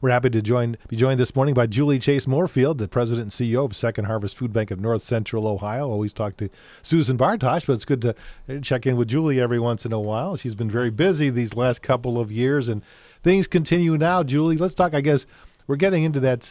We're happy to be joined this morning by Julie Chase Moorfield, the president and CEO of Second Harvest Food Bank of North Central Ohio. Always talk to Susan Bartosh, but it's good to check in with Julie every once in a while. She's been very busy these last couple of years, and things continue now. Julie, let's talk, I guess, we're getting into that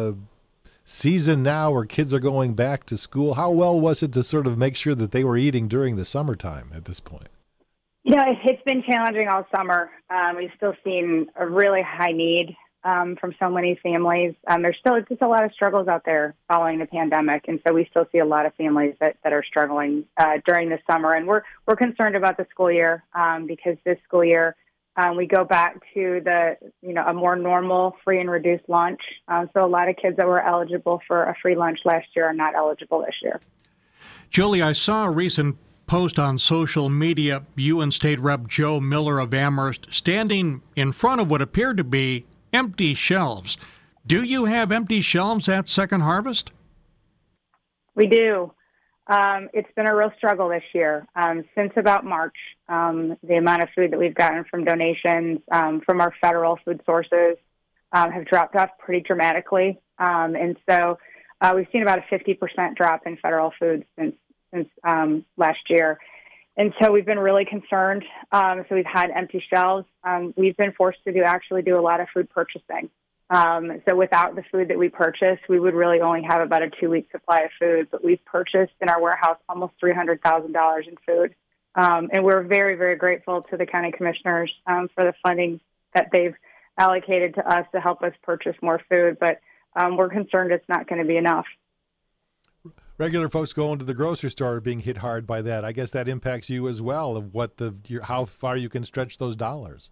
season now where kids are going back to school. How well was it to sort of make sure that they were eating during the summertime at this point? It's been challenging all summer. We've still seen a really high need from so many families. There's still just a lot of struggles out there following the pandemic, and so we still see a lot of families that are struggling during the summer. And we're concerned about the school year because this school year we go back to a more normal free and reduced lunch. So a lot of kids that were eligible for a free lunch last year are not eligible this year. Julie, I saw a recent post on social media, you and State Rep Joe Miller of Amherst standing in front of what appeared to be empty shelves. Do you have empty shelves at Second Harvest? We do. It's been a real struggle this year. Since about March, the amount of food that we've gotten from donations from our federal food sources have dropped off pretty dramatically. And so we've seen about a 50% drop in federal food since last year. And so we've been really concerned. So we've had empty shelves. We've been forced to do a lot of food purchasing. So without the food that we purchase, we would really only have about a 2-week supply of food. But we've purchased in our warehouse almost $300,000 in food. And we're very, very grateful to the county commissioners for the funding that they've allocated to us to help us purchase more food. But we're concerned it's not going to be enough. Regular folks going to the grocery store are being hit hard by that. I guess that impacts you as well, of how far you can stretch those dollars.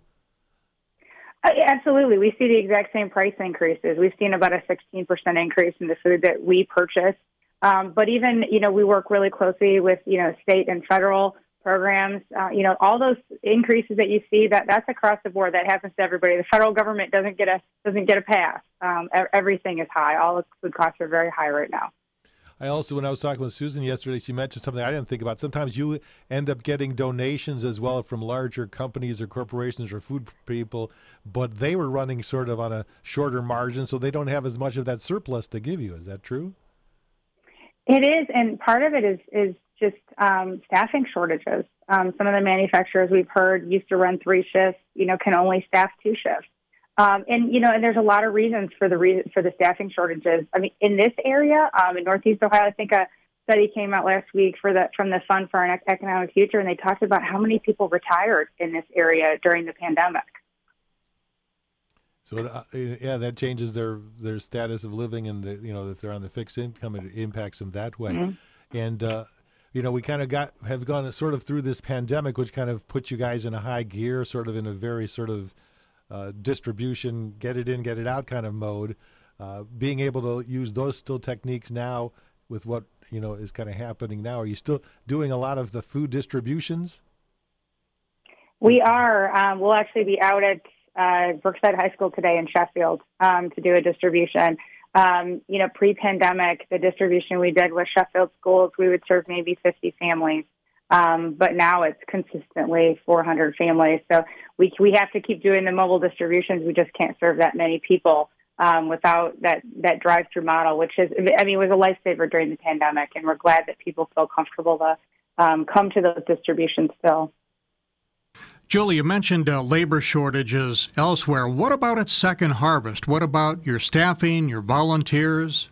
Absolutely. We see the exact same price increases. We've seen about a 16% increase in the food that we purchase. But even, we work really closely with, state and federal programs. All those increases that you see, that's across the board. That happens to everybody. The federal government doesn't get a pass. Everything is high. All the food costs are very high right now. I also, when I was talking with Susan yesterday, she mentioned something I didn't think about. Sometimes you end up getting donations as well from larger companies or corporations or food people, but they were running sort of on a shorter margin, so they don't have as much of that surplus to give you. Is that true? It is, and part of it is just staffing shortages. Some of the manufacturers we've heard used to run 3 shifts, can only staff 2 shifts. And there's a lot of reasons for the staffing shortages. I mean, in this area, in Northeast Ohio, I think a study came out last week from the Fund for our Economic Future, and they talked about how many people retired in this area during the pandemic. So, that changes their status of living, and if they're on the fixed income, it impacts them that way. Mm-hmm. And we kind of have gone sort of through this pandemic, which kind of put you guys in a high gear, sort of in a very sort of distribution, get it in, get it out kind of mode. Being able to use those still techniques now with what is kind of happening now. Are you still doing a lot of the food distributions? We are. We'll actually be out at Brookside High School today in Sheffield to do a distribution. Pre-pandemic, the distribution we did with Sheffield schools, we would serve maybe 50 families. But now it's consistently 400 families. So we have to keep doing the mobile distributions. We just can't serve that many people without that drive-through model, which was a lifesaver during the pandemic. And we're glad that people feel comfortable to come to those distributions still. Julie, you mentioned labor shortages elsewhere. What about at Second Harvest? What about your staffing, your volunteers?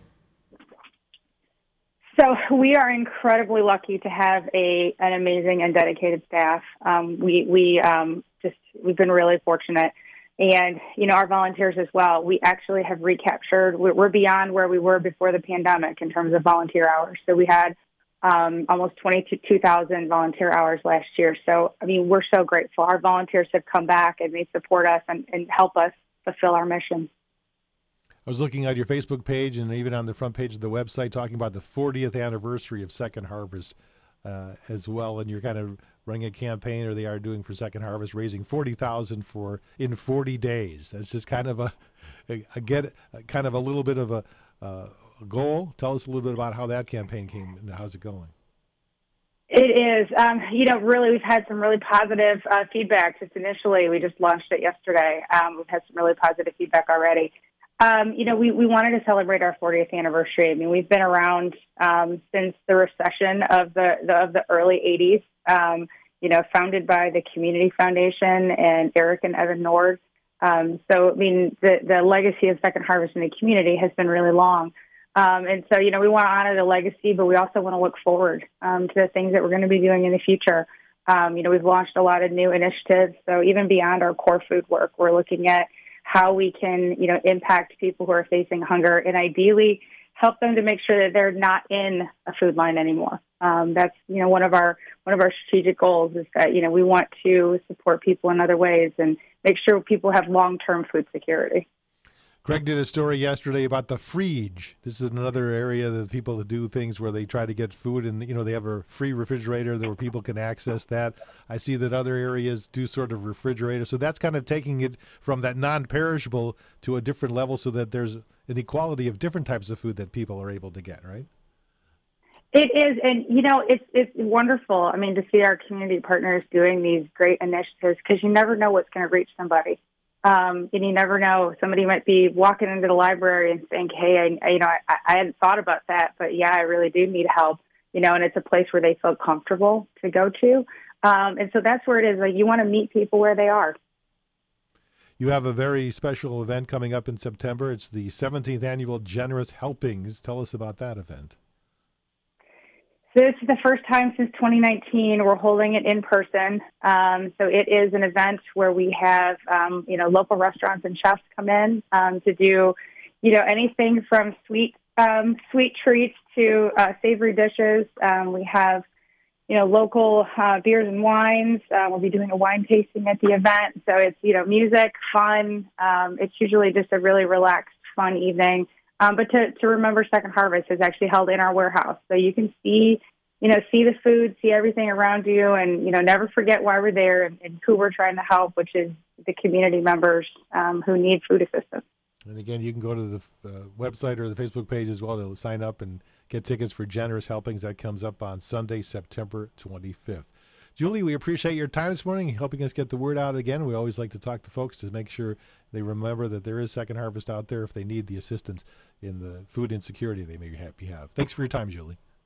So we are incredibly lucky to have an amazing and dedicated staff. We've been really fortunate, and our volunteers as well. We actually have recaptured. We're beyond where we were before the pandemic in terms of volunteer hours. So we had almost 22,000 volunteer hours last year. So we're so grateful. Our volunteers have come back and they support us and help us fulfill our mission. I was looking at your Facebook page and even on the front page of the website talking about the 40th anniversary of Second Harvest as well, and you're kind of running a campaign, or they are doing, for Second Harvest, raising $40,000 in 40 days. That's just kind of a little bit of a goal. Tell us a little bit about how that campaign came and how's it going. It is. Really, we've had some really positive feedback. Just initially, we just launched it yesterday. We've had some really positive feedback already. We wanted to celebrate our 40th anniversary. I mean, we've been around since the recession of the early 80s. Founded by the Community Foundation and Eric and Evan Nord. The legacy of Second Harvest in the community has been really long. We want to honor the legacy, but we also want to look forward to the things that we're going to be doing in the future. We've launched a lot of new initiatives. So even beyond our core food work, we're looking at how we can, impact people who are facing hunger and ideally help them to make sure that they're not in a food line anymore. That's, one of our strategic goals is that, we want to support people in other ways and make sure people have long-term food security. Greg did a story yesterday about the Freege. This is another area that people do things where they try to get food and, they have a free refrigerator where people can access that. I see that other areas do sort of refrigerator. So that's kind of taking it from that non-perishable to a different level so that there's an equality of different types of food that people are able to get, right? It is. And, it's wonderful. I mean, to see our community partners doing these great initiatives because you never know what's going to reach somebody. And you never know, somebody might be walking into the library and think, hey, I hadn't thought about that, but yeah, I really do need help, and it's a place where they feel comfortable to go to. And so that's where it is. Like, you want to meet people where they are. You have a very special event coming up in September. It's the 17th annual Generous Helpings. Tell us about that event. So this is the first time since 2019 we're holding it in person. So it is an event where we have, local restaurants and chefs come in to do, anything from sweet treats to savory dishes. We have, local beers and wines. We'll be doing a wine tasting at the event. So it's, music, fun. It's usually just a really relaxed, fun evening. But to remember Second Harvest is actually held in our warehouse. So you can see the food, see everything around you, and, never forget why we're there and who we're trying to help, which is the community members who need food assistance. And again, you can go to the website or the Facebook page as well to sign up and get tickets for Generous Helpings. That comes up on Sunday, September 25th. Julie, we appreciate your time this morning, helping us get the word out again. We always like to talk to folks to make sure they remember that there is Second Harvest out there if they need the assistance in the food insecurity they may have. Thanks for your time, Julie.